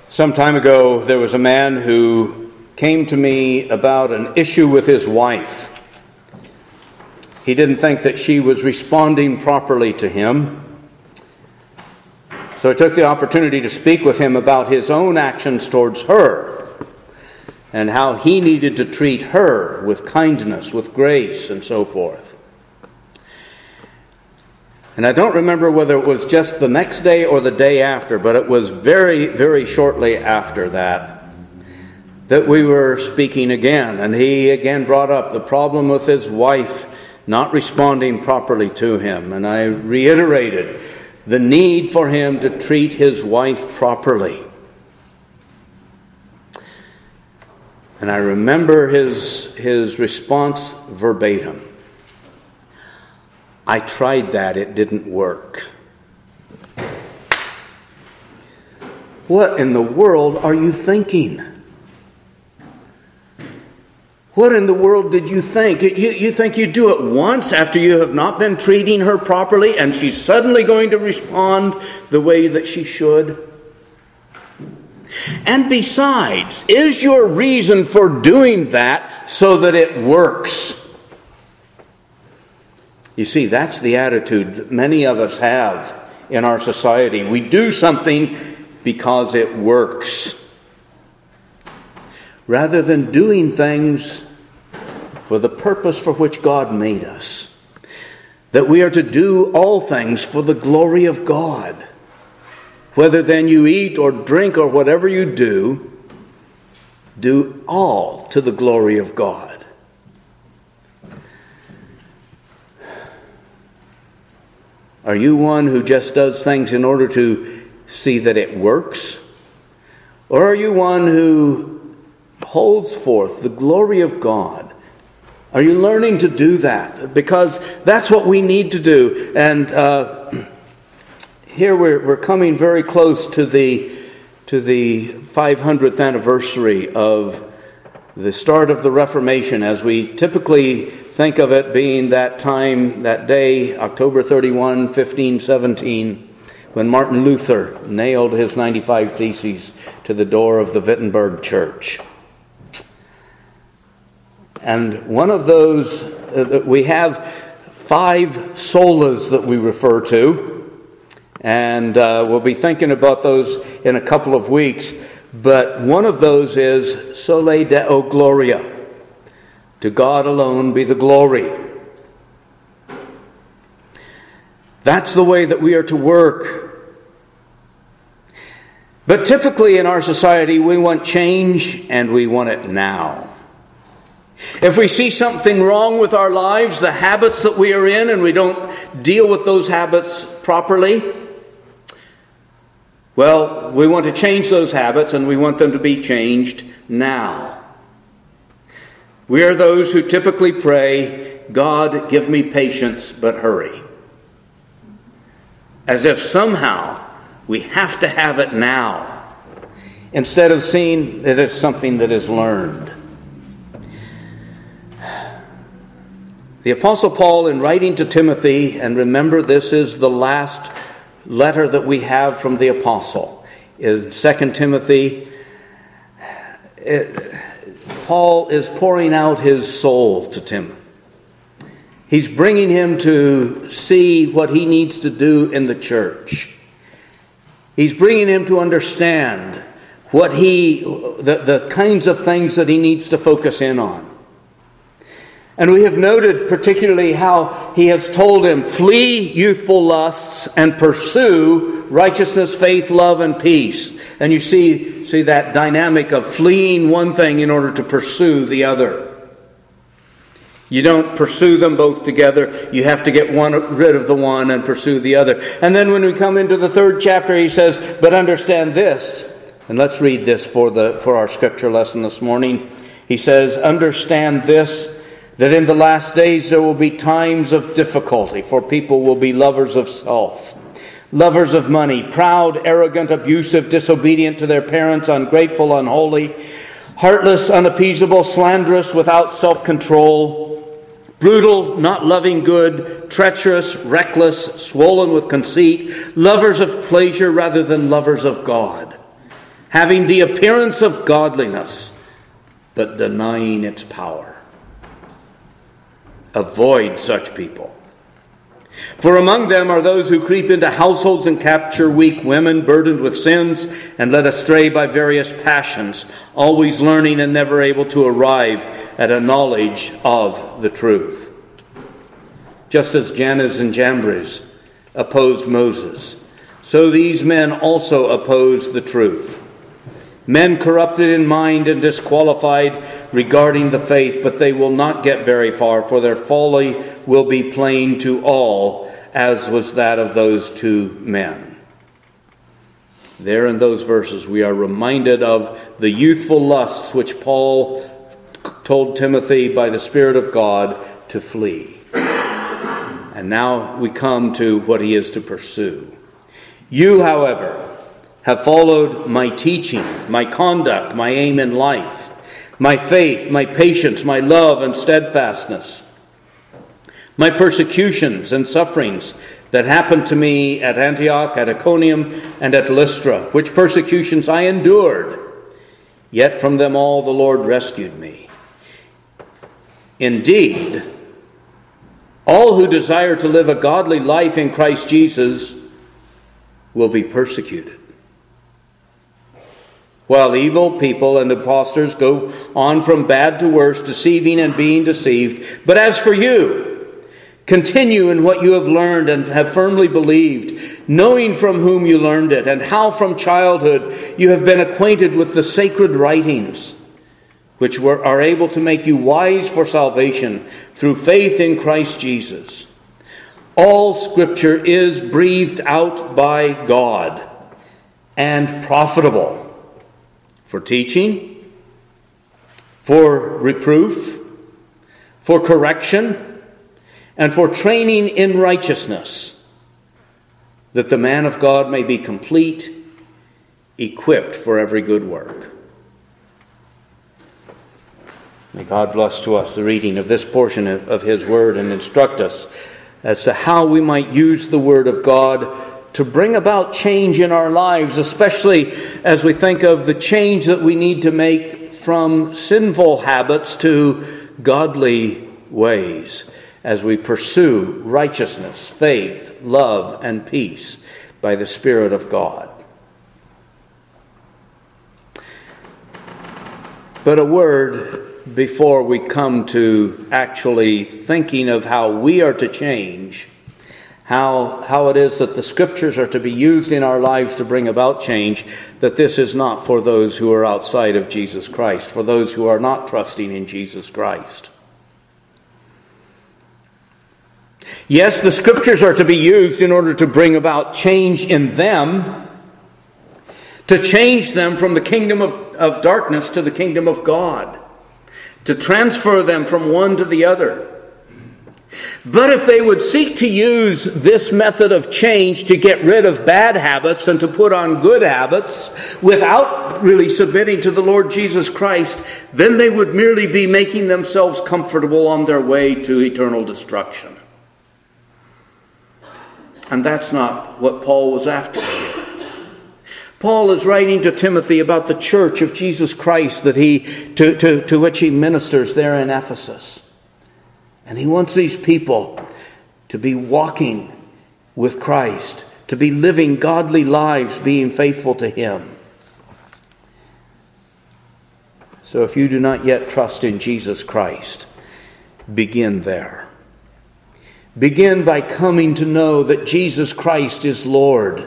Some time ago, there was a man who came to me about an issue with his wife. He didn't think that she was responding properly to him. So I took the opportunity to speak with him about his own actions towards her and how he needed to treat her with kindness, with grace, and so forth. And I don't remember whether it was just the next day or the day after, but it was very, very shortly after that we were speaking again. And he again brought up the problem with his wife not responding properly to him. And I reiterated the need for him to treat his wife properly. And I remember his response verbatim. I tried that, it didn't work. What in the world are you thinking? What in the world did you think? You think you do it once after you have not been treating her properly and she's suddenly going to respond the way that she should? And besides, is your reason for doing that so that it works? You see, that's the attitude that many of us have in our society. We do something because it works, rather than doing things for the purpose for which God made us. That we are to do all things for the glory of God. Whether then you eat or drink or whatever you do all to the glory of God. Are you one who just does things in order to see that it works? Or are you one who holds forth the glory of God? Are you learning to do that? Because that's what we need to do. And here we're coming very close to the 500th anniversary of the start of the Reformation, as we typically think of it being that time, that day, October 31, 1517, when Martin Luther nailed his 95 Theses to the door of the Wittenberg Church. And one of those, we have 5 solas that we refer to, and we'll be thinking about those in a couple of weeks. But one of those is Soli Deo Gloria. To God alone be the glory. That's the way that we are to work. But typically in our society, we want change and we want it now. If we see something wrong with our lives, the habits that we are in, and we don't deal with those habits properly, well, we want to change those habits and we want them to be changed now. We are those who typically pray, God, give me patience, but hurry. As if somehow we have to have it now, instead of seeing that it's something that is learned. The Apostle Paul, in writing to Timothy, and remember this is the last letter that we have from the Apostle, in 2 Timothy, Paul is pouring out his soul to Timothy. He's bringing him to see what he needs to do in the church. He's bringing him to understand what the kinds of things that he needs to focus in on. And we have noted particularly how he has told him, flee youthful lusts and pursue righteousness, faith, love, and peace. And you see that dynamic of fleeing one thing in order to pursue the other. You don't pursue them both together. You have to get rid of the one and pursue the other. And then when we come into the 3rd chapter, he says, but understand this. And let's read this for our scripture lesson this morning. He says, understand this, that in the last days there will be times of difficulty, for people will be lovers of self, lovers of money, proud, arrogant, abusive, disobedient to their parents, ungrateful, unholy, heartless, unappeasable, slanderous, without self-control, brutal, not loving good, treacherous, reckless, swollen with conceit, lovers of pleasure rather than lovers of God, having the appearance of godliness, but denying its power. Avoid such people. For among them are those who creep into households and capture weak women burdened with sins and led astray by various passions, always learning and never able to arrive at a knowledge of the truth. Just as Jannes and Jambres opposed Moses, so these men also oppose the truth. Men corrupted in mind and disqualified regarding the faith, but they will not get very far, for their folly will be plain to all, as was that of those two men. There in those verses we are reminded of the youthful lusts which Paul told Timothy by the Spirit of God to flee. And now we come to what he is to pursue. You, however, have followed my teaching, my conduct, my aim in life, my faith, my patience, my love and steadfastness, my persecutions and sufferings that happened to me at Antioch, at Iconium, and at Lystra, which persecutions I endured, yet from them all the Lord rescued me. Indeed, all who desire to live a godly life in Christ Jesus will be persecuted, while evil people and impostors go on from bad to worse, deceiving and being deceived. But as for you, continue in what you have learned and have firmly believed, knowing from whom you learned it, and how from childhood you have been acquainted with the sacred writings, which are able to make you wise for salvation through faith in Christ Jesus. All Scripture is breathed out by God and profitable for teaching, for reproof, for correction, and for training in righteousness, that the man of God may be complete, equipped for every good work. May God bless to us the reading of this portion of His Word and instruct us as to how we might use the Word of God to bring about change in our lives, especially as we think of the change that we need to make from sinful habits to godly ways, as we pursue righteousness, faith, love, and peace by the Spirit of God. But a word before we come to actually thinking of how we are to change, how it is that the Scriptures are to be used in our lives to bring about change, that this is not for those who are outside of Jesus Christ, for those who are not trusting in Jesus Christ. Yes, the Scriptures are to be used in order to bring about change in them, to change them from the kingdom of darkness to the kingdom of God, to transfer them from one to the other. But if they would seek to use this method of change to get rid of bad habits and to put on good habits without really submitting to the Lord Jesus Christ, then they would merely be making themselves comfortable on their way to eternal destruction. And that's not what Paul was after here. Paul is writing to Timothy about the church of Jesus Christ to which he ministers there in Ephesus. And he wants these people to be walking with Christ, to be living godly lives, being faithful to Him. So if you do not yet trust in Jesus Christ, begin there. Begin by coming to know that Jesus Christ is Lord,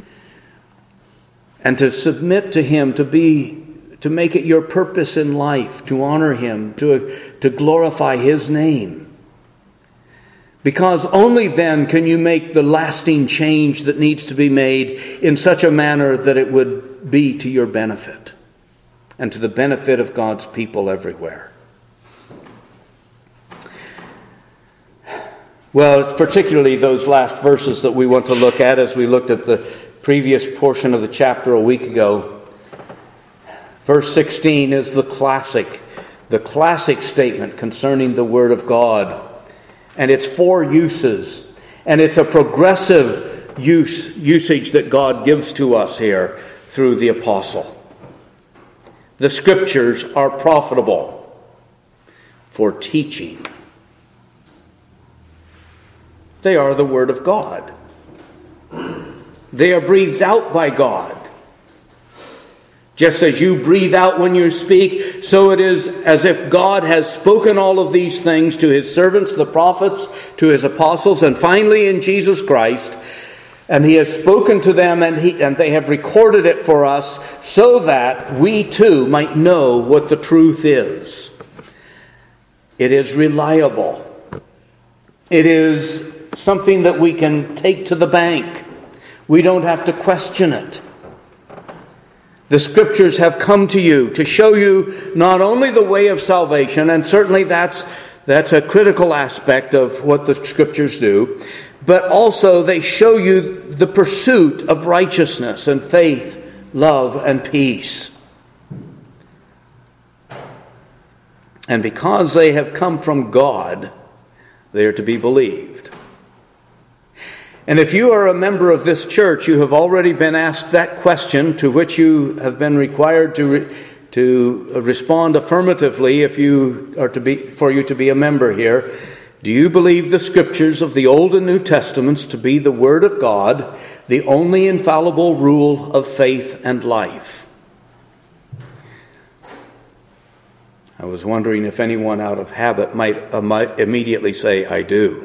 and to submit to Him, to make it your purpose in life, to honor Him, to glorify His name. Because only then can you make the lasting change that needs to be made in such a manner that it would be to your benefit and to the benefit of God's people everywhere. Well, it's particularly those last verses that we want to look at as we looked at the previous portion of the chapter a week ago. Verse 16 is the classic statement concerning the Word of God and its four uses. And it's a progressive usage that God gives to us here through the apostle. The Scriptures are profitable for teaching. They are the Word of God. They are breathed out by God. Just as you breathe out when you speak, so it is as if God has spoken all of these things to His servants, the prophets, to His apostles, and finally in Jesus Christ. And He has spoken to them, and they have recorded it for us, so that we too might know what the truth is. It is reliable. It is something that we can take to the bank. We don't have to question it. The Scriptures have come to you to show you not only the way of salvation, and certainly that's a critical aspect of what the Scriptures do, but also they show you the pursuit of righteousness and faith, love and peace. And because they have come from God, they are to be believed. And if you are a member of this church, you have already been asked that question, to which you have been required to respond affirmatively if you are for you to be a member here. Do you believe the Scriptures of the Old and New Testaments to be the Word of God, the only infallible rule of faith and life? I was wondering if anyone out of habit might immediately say, I do.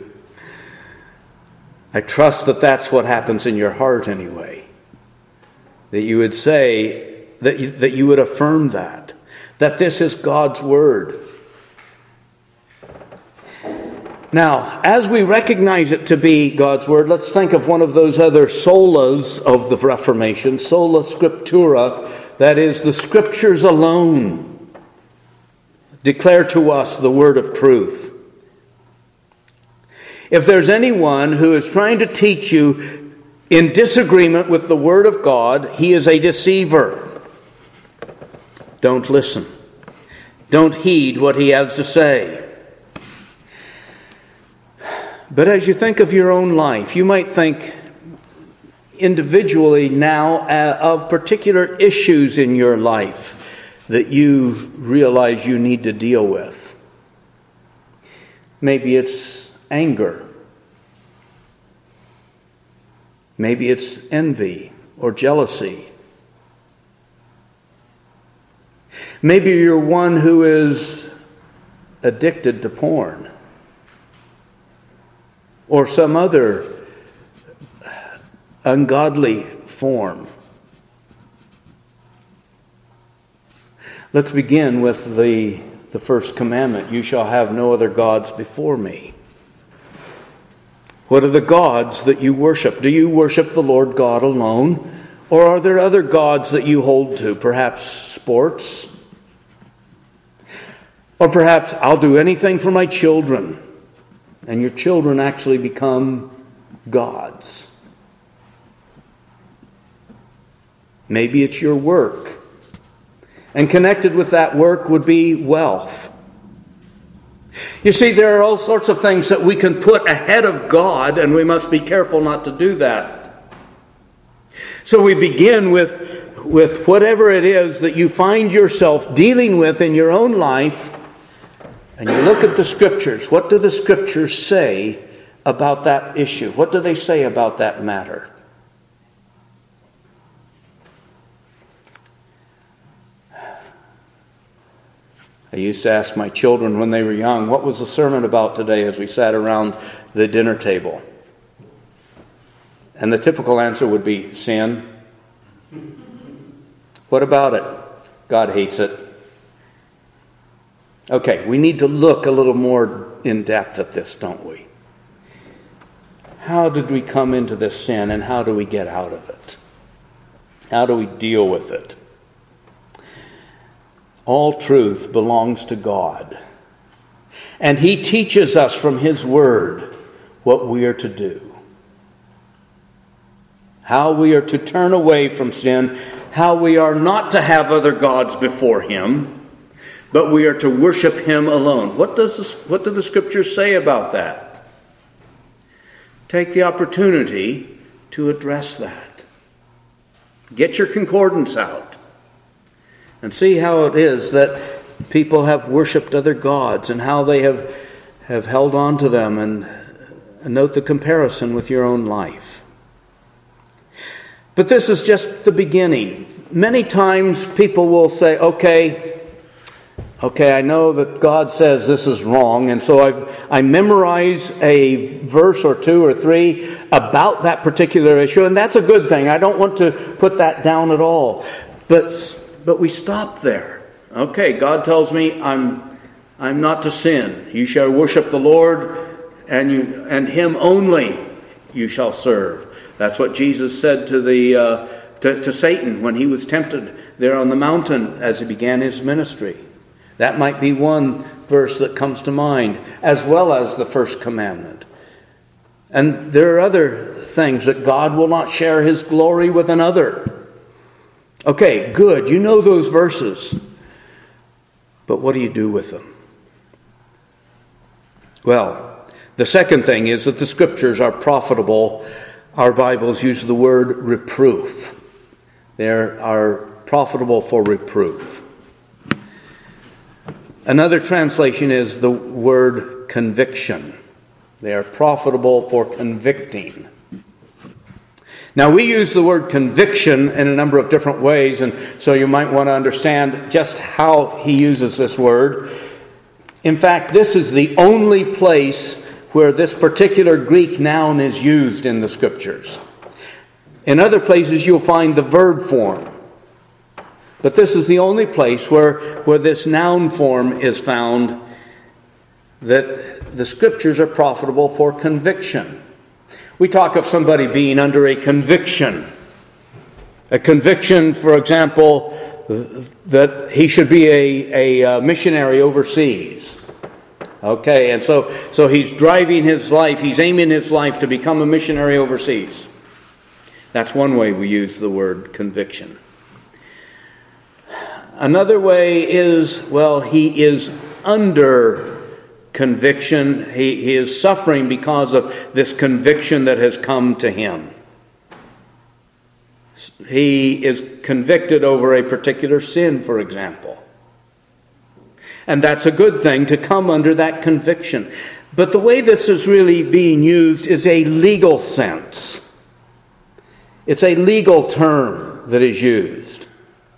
I trust that that's what happens in your heart anyway. That you would say, that you would affirm that this is God's Word. Now, as we recognize it to be God's Word, let's think of one of those other solas of the Reformation, sola scriptura, that is, the Scriptures alone declare to us the word of truth. If there's anyone who is trying to teach you in disagreement with the Word of God, he is a deceiver. Don't listen. Don't heed what he has to say. But as you think of your own life, you might think individually now of particular issues in your life that you realize you need to deal with. Maybe it's anger. Maybe it's envy or jealousy. Maybe you're one who is addicted to porn or some other ungodly form. Let's begin with the first commandment. You shall have no other gods before me. What are the gods that you worship? Do you worship the Lord God alone? Or are there other gods that you hold to? Perhaps sports? Or perhaps I'll do anything for my children. And your children actually become gods. Maybe it's your work. And connected with that work would be wealth. You see, there are all sorts of things that we can put ahead of God, and we must be careful not to do that. So we begin with whatever it is that you find yourself dealing with in your own life, and you look at the Scriptures. What do the Scriptures say about that issue? What do they say about that matter? I used to ask my children when they were young, what was the sermon about today as we sat around the dinner table? And the typical answer would be sin. What about it? God hates it. Okay, we need to look a little more in depth at this, don't we? How did we come into this sin, and how do we get out of it? How do we deal with it? All truth belongs to God. And He teaches us from His Word what we are to do. How we are to turn away from sin. How we are not to have other gods before Him, but we are to worship Him alone. What do the Scriptures say about that? Take the opportunity to address that. Get your concordance out. and see how it is that people have worshipped other gods and how they have held on to them, and note the comparison with your own life. But this is just the beginning. Many times people will say, okay, I know that God says this is wrong, and so I memorize a verse or two or three about that particular issue, and that's a good thing. I don't want to put that down at all. But we stop there. Okay, God tells me I'm not to sin. You shall worship the Lord, and Him only you shall serve. That's what Jesus said to Satan when he was tempted there on the mountain as he began his ministry. That might be one verse that comes to mind, as well as the first commandment. And there are other things that God will not share His glory with another. Okay, good. You know those verses. But what do you do with them? Well, the second thing is that the Scriptures are profitable. Our Bibles use the word reproof. They are profitable for reproof. Another translation is the word conviction. They are profitable for convicting. Now, we use the word conviction in a number of different ways, and so you might want to understand just how he uses this word. In fact, this is the only place where this particular Greek noun is used in the Scriptures. In other places, you'll find the verb form. But this is the only place where this noun form is found, that the Scriptures are profitable for conviction. We talk of somebody being under a conviction. A conviction, for example, that he should be a missionary overseas. Okay, and so he's driving his life, he's aiming his life to become a missionary overseas. That's one way we use the word conviction. Another way is, well, he is under conviction. He is suffering because of this conviction that has come to him. He is convicted over a particular sin, for example. And that's a good thing, to come under that conviction. But the way this is really being used is a legal sense. It's a legal term that is used.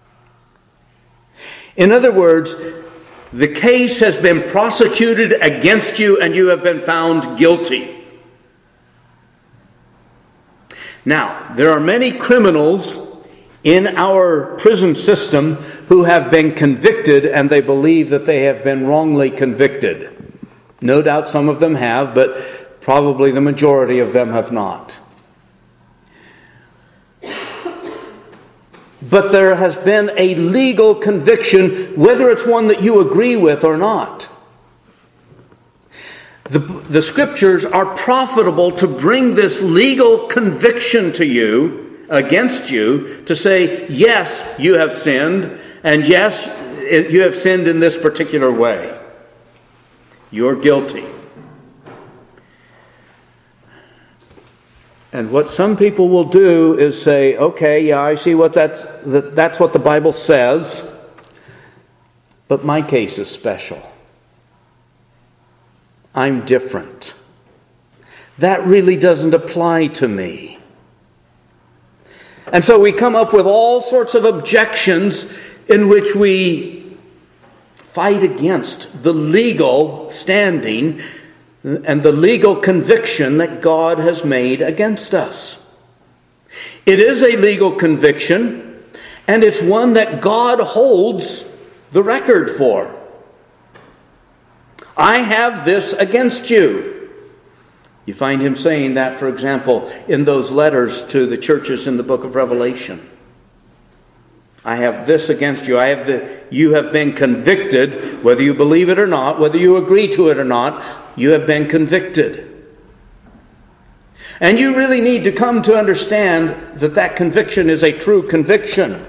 In other words, the case has been prosecuted against you and you have been found guilty. Now, there are many criminals in our prison system who have been convicted and they believe that they have been wrongly convicted. No doubt some of them have, but probably the majority of them have not. But there has been a legal conviction, whether it's one that you agree with or not. The Scriptures are profitable to bring this legal conviction to you, against you, to say, yes, you have sinned, and yes, you have sinned in this particular way. You're guilty. And what some people will do is say, okay, yeah, I see that's what the Bible says, but my case is special. I'm different. That really doesn't apply to me. And so we come up with all sorts of objections in which we fight against the legal standing and the legal conviction that God has made against us. It is a legal conviction, and it's one that God holds the record for. I have this against you. You find him saying that, for example, in those letters to the churches in the book of Revelation. I have this against you. You have been convicted, whether you believe it or not, whether you agree to it or not, you have been convicted. And you really need to come to understand that conviction is a true conviction.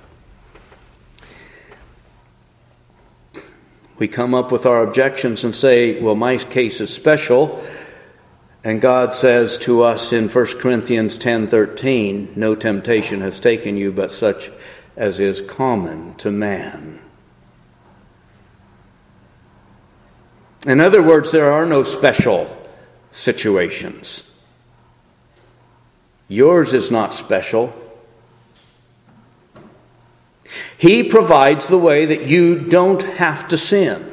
We come up with our objections and say, well, my case is special. And God says to us in 1 Corinthians 10:13, no temptation has taken you but such as is common to man. In other words, there are no special situations. Yours is not special. He provides the way that you don't have to sin.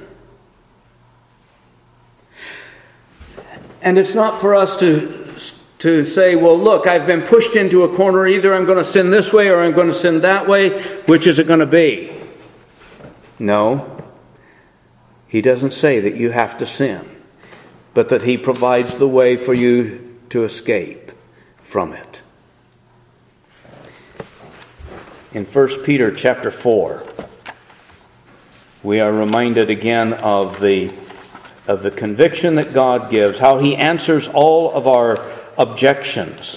And it's not for us to say, well, look, I've been pushed into a corner. Either I'm going to sin this way or I'm going to sin that way. Which is it going to be? No. He doesn't say that you have to sin, but that He provides the way for you to escape from it. In 1 Peter chapter 4, we are reminded again of the conviction that God gives, how He answers all of our objections.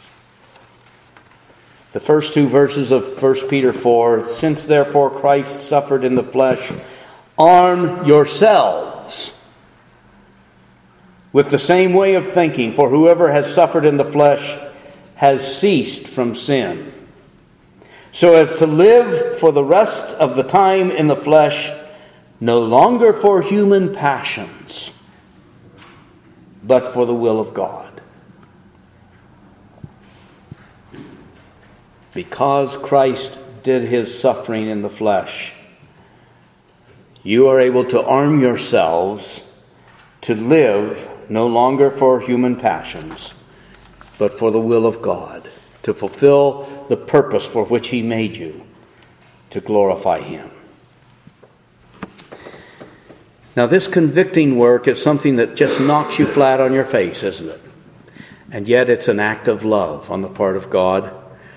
The first two verses of 1 Peter 4, since therefore Christ suffered in the flesh, arm yourselves with the same way of thinking, for whoever has suffered in the flesh has ceased from sin, so as to live for the rest of the time in the flesh, no longer for human passions, but for the will of God. Because Christ did His suffering in the flesh, you are able to arm yourselves to live no longer for human passions, but for the will of God, to fulfill the purpose for which He made you, to glorify Him. Now, this convicting work is something that just knocks you flat on your face, isn't it? And yet it's an act of love on the part of God.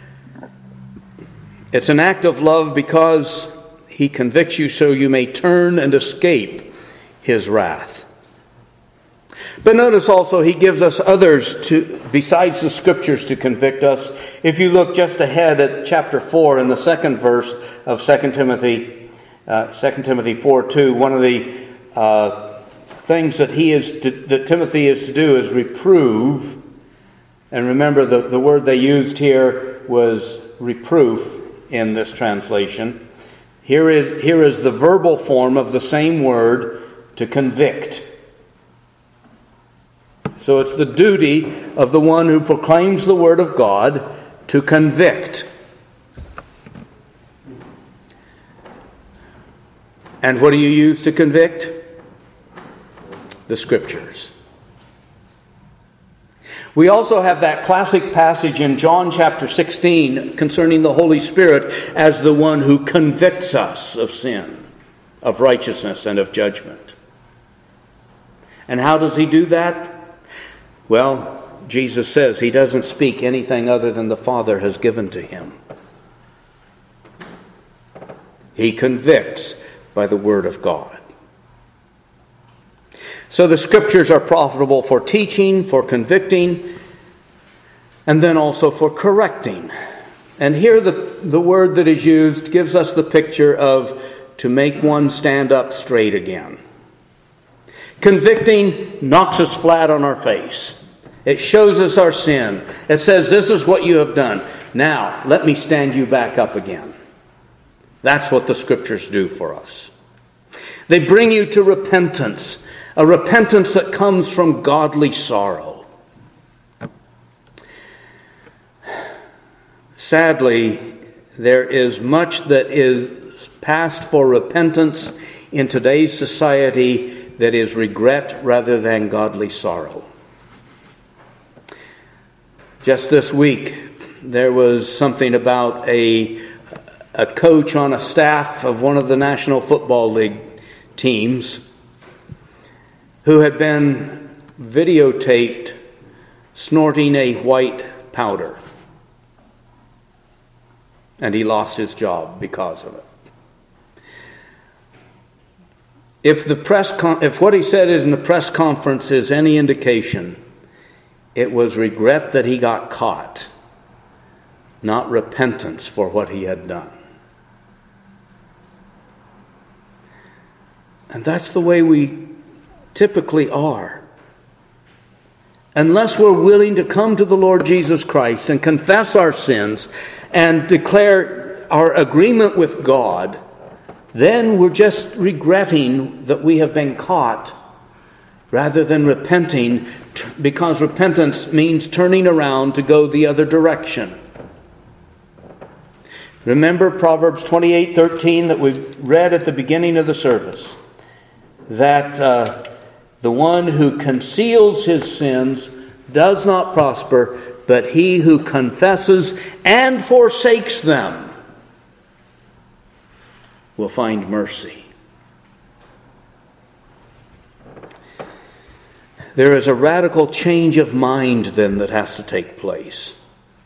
It's an act of love because He convicts you so you may turn and escape His wrath. But notice also He gives us others besides the Scriptures to convict us. If you look just ahead at chapter 4 in the second verse of 2 Timothy 4:2, one of the things that Timothy is to do is reprove. And remember, the word they used here was reproof in this translation. Here is the verbal form of the same word, to convict. So it's the duty of the one who proclaims the word of God to convict. And what do you use to convict? The Scriptures. We also have that classic passage in John chapter 16 concerning the Holy Spirit as the one who convicts us of sin, of righteousness, and of judgment. And how does He do that? Well, Jesus says He doesn't speak anything other than the Father has given to Him. He convicts by the Word of God. So the Scriptures are profitable for teaching, for convicting, and then also for correcting. And here the word that is used gives us the picture of to make one stand up straight again. Convicting knocks us flat on our face. It shows us our sin. It says, this is what you have done. Now, let me stand you back up again. That's what the Scriptures do for us. They bring you to repentance, a repentance that comes from godly sorrow. Sadly, there is much that is past for repentance in today's society that is regret rather than godly sorrow. Just this week, there was something about a coach on a staff of one of the National Football League teams who had been videotaped snorting a white powder. And he lost his job because of it. If what he said in the press conference is any indication, it was regret that he got caught, not repentance for what he had done. And that's the way we typically are. Unless we're willing to come to the Lord Jesus Christ and confess our sins and declare our agreement with God, then we're just regretting that we have been caught rather than repenting, because repentance means turning around to go the other direction. Remember Proverbs 28:13 that we read at the beginning of the service, that the one who conceals his sins does not prosper, but he who confesses and forsakes them will find mercy. There is a radical change of mind then that has to take place.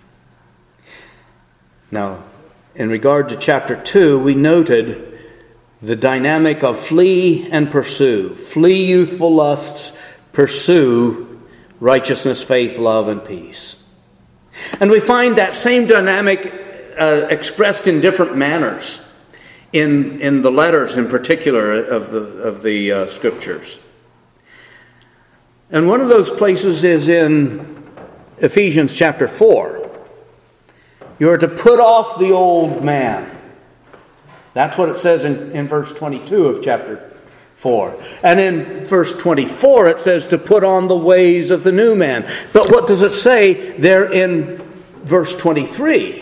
Now, in regard to chapter 2, we noted the dynamic of flee and pursue. Flee youthful lusts, pursue righteousness, faith, love, and peace. And we find that same dynamic expressed in different manners in the letters in particular of the Scriptures. And one of those places is in Ephesians chapter 4. You are to put off the old man. That's what it says in verse 22 of chapter 4. And in verse 24 it says to put on the ways of the new man. But what does it say there in verse 23?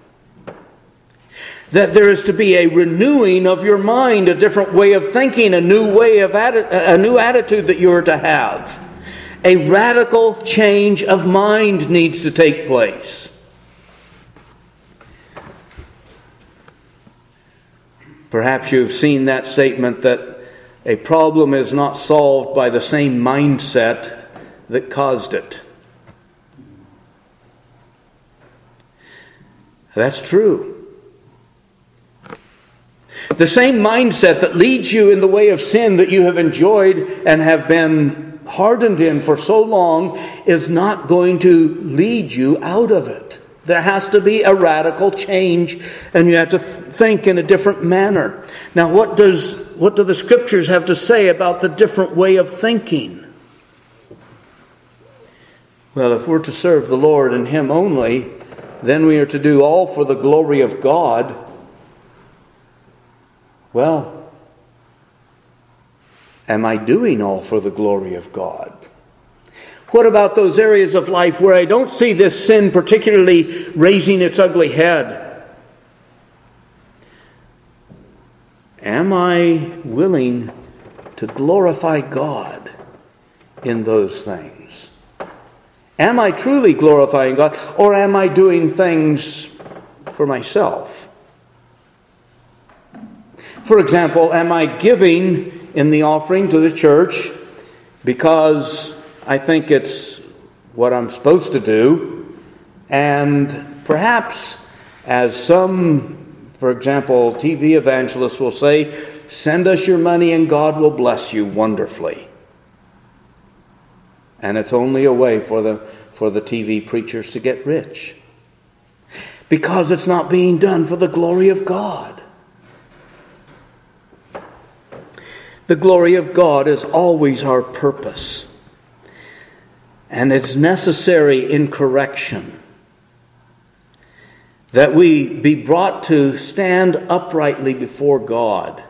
That there is to be a renewing of your mind, a different way of thinking, a new attitude that you are to have. A radical change of mind needs to take place. Perhaps you've seen that statement that a problem is not solved by the same mindset that caused it. That's true. The same mindset that leads you in the way of sin that you have enjoyed and have been hardened in for so long is not going to lead you out of it. There has to be a radical change, and you have to think in a different manner. Now, what do the Scriptures have to say about the different way of thinking? Well, if we're to serve the Lord and Him only, then we are to do all for the glory of God. Well, am I doing all for the glory of God? What about those areas of life where I don't see this sin particularly raising its ugly head? Am I willing to glorify God in those things? Am I truly glorifying God, or am I doing things for myself? For example, am I giving in the offering to the church because I think it's what I'm supposed to do, and perhaps, as some, for example, TV evangelists will say, send us your money and God will bless you wonderfully. And it's only a way for the TV preachers to get rich, because it's not being done for the glory of God. The glory of God is always our purpose. And it's necessary in correction that we be brought to stand uprightly before God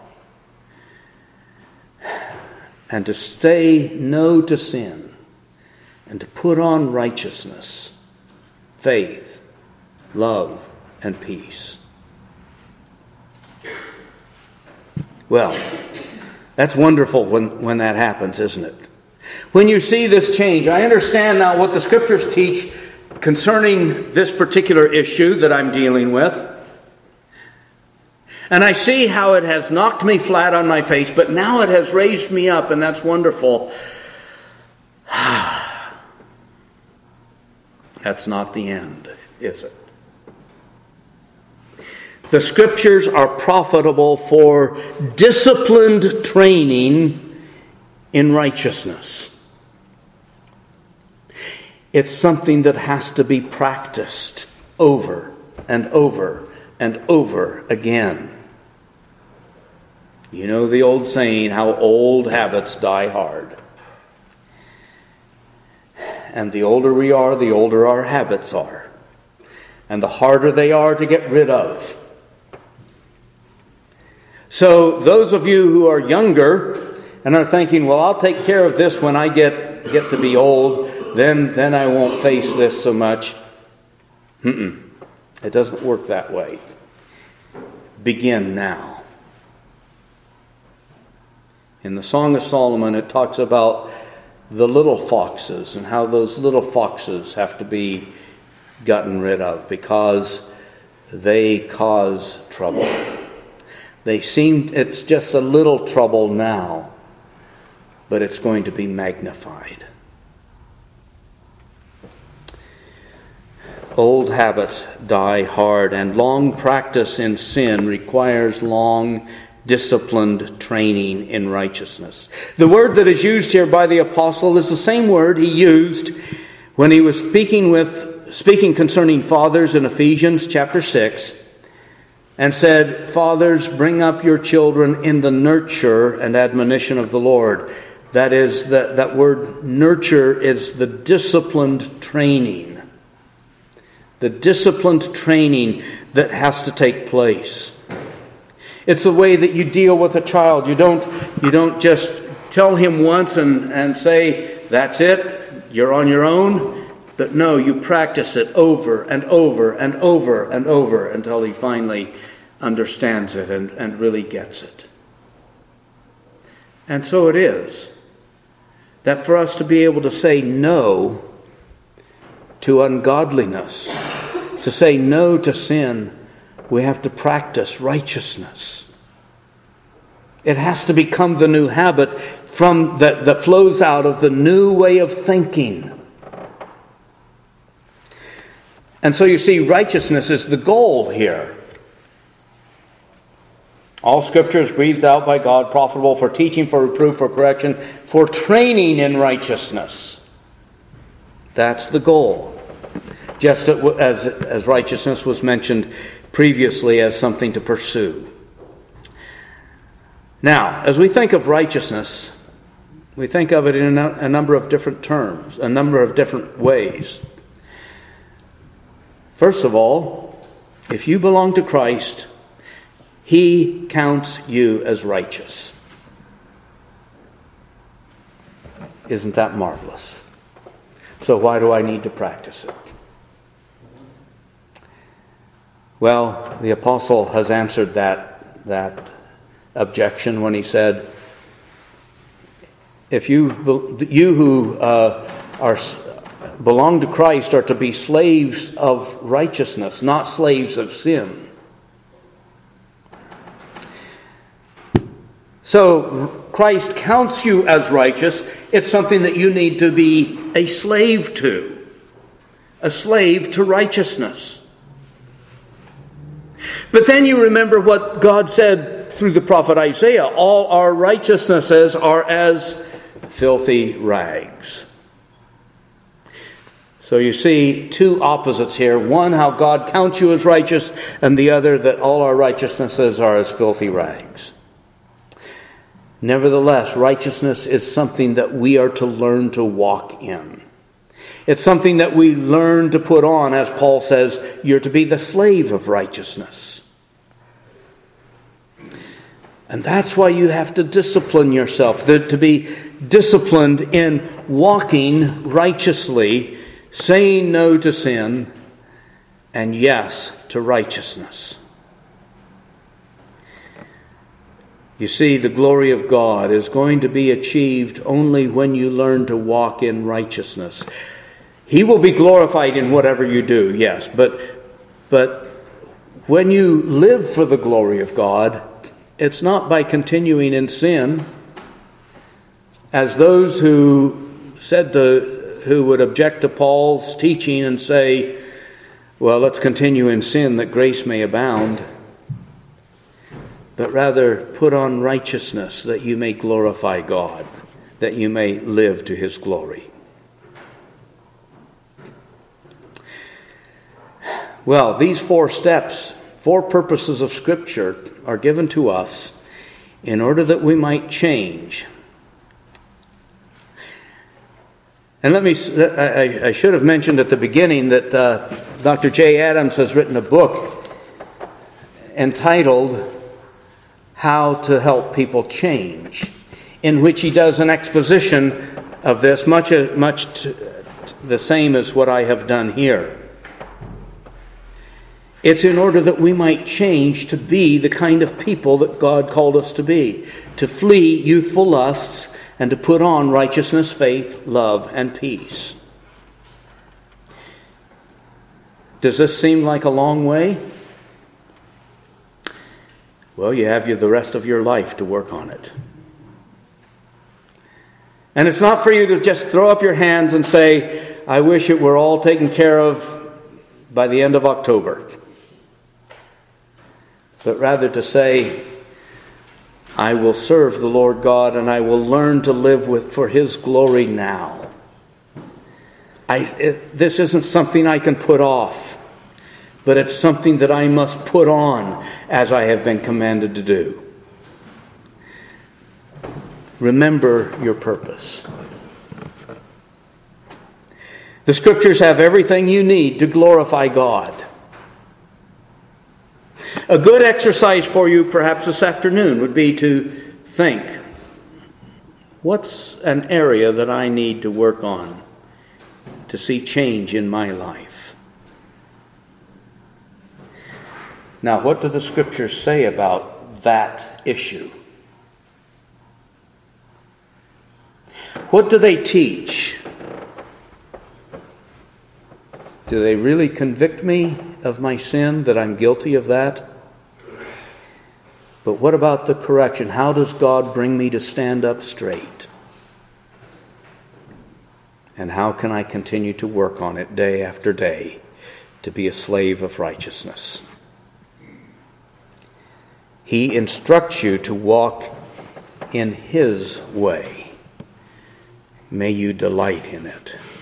and to say no to sin and to put on righteousness, faith, love, and peace. Well, that's wonderful when that happens, isn't it? When you see this change, I understand now what the Scriptures teach concerning this particular issue that I'm dealing with. And I see how it has knocked me flat on my face, but now it has raised me up, and that's wonderful. That's not the end, is it? The Scriptures are profitable for disciplined training in righteousness. It's something that has to be practiced over and over and over again. You know the old saying, how old habits die hard. And the older we are, the older our habits are. And the harder they are to get rid of. So those of you who are younger and are thinking, well, I'll take care of this when I get to be old, then I won't face this so much. It doesn't work that way. Begin now. In the Song of Solomon, it talks about the little foxes and how those little foxes have to be gotten rid of because they cause trouble. It's just a little trouble now, but it's going to be magnified. Old habits die hard, and long practice in sin requires long, disciplined training in righteousness. The word that is used here by the apostle is the same word he used when he was speaking concerning fathers in Ephesians chapter 6, and said, "Fathers, bring up your children in the nurture and admonition of the Lord." That is, that word nurture is the disciplined training. The disciplined training that has to take place. It's the way that you deal with a child. You don't just tell him once and say, "That's it, you're on your own." But no, you practice it over and over and over and over until he finally understands it and really gets it. And so it is that for us to be able to say no to ungodliness, to say no to sin, we have to practice righteousness. It has to become the new habit that flows out of the new way of thinking. And so you see, righteousness is the goal here. All Scripture is breathed out by God, profitable for teaching, for reproof, for correction, for training in righteousness. That's the goal. Just as righteousness was mentioned previously as something to pursue. Now, as we think of righteousness, we think of it in a number of different terms, a number of different ways. First of all, if you belong to Christ, He counts you as righteous. Isn't that marvelous? So why do I need to practice it? Well, the apostle has answered that objection when he said, if you who belong to Christ are to be slaves of righteousness, not slaves of sin. So Christ counts you as righteous. It's something that you need to be a slave to righteousness. But then you remember what God said through the prophet Isaiah. All our righteousnesses are as filthy rags. So you see two opposites here. One, how God counts you as righteous, and the other, that all our righteousnesses are as filthy rags. Nevertheless, righteousness is something that we are to learn to walk in. It's something that we learn to put on, as Paul says, you're to be the slave of righteousness. And that's why you have to discipline yourself, to be disciplined in walking righteously, saying no to sin, and yes to righteousness. You see, the glory of God is going to be achieved only when you learn to walk in righteousness. He will be glorified in whatever you do, yes, but when you live for the glory of God, it's not by continuing in sin, as those who would object to Paul's teaching and say, well, let's continue in sin that grace may abound, but rather put on righteousness that you may glorify God, that you may live to His glory. Well, these 4 steps, 4 purposes of Scripture are given to us in order that we might change. And I should have mentioned at the beginning that Dr. J. Adams has written a book entitled how to help people change, in which he does an exposition of this, much the same as what I have done here. It's in order that we might change to be the kind of people that God called us to be, to flee youthful lusts and to put on righteousness, faith, love, and peace. Does this seem like a long way? Well, you have the rest of your life to work on it. And it's not for you to just throw up your hands and say, I wish it were all taken care of by the end of October. But rather to say, I will serve the Lord God and I will learn to live for His glory now. This isn't something I can put off, but it's something that I must put on as I have been commanded to do. Remember your purpose. The Scriptures have everything you need to glorify God. A good exercise for you perhaps this afternoon would be to think, what's an area that I need to work on to see change in my life? Now, what do the Scriptures say about that issue? What do they teach? Do they really convict me of my sin, that I'm guilty of that? But what about the correction? How does God bring me to stand up straight? And how can I continue to work on it day after day to be a slave of righteousness? He instructs you to walk in His way. May you delight in it.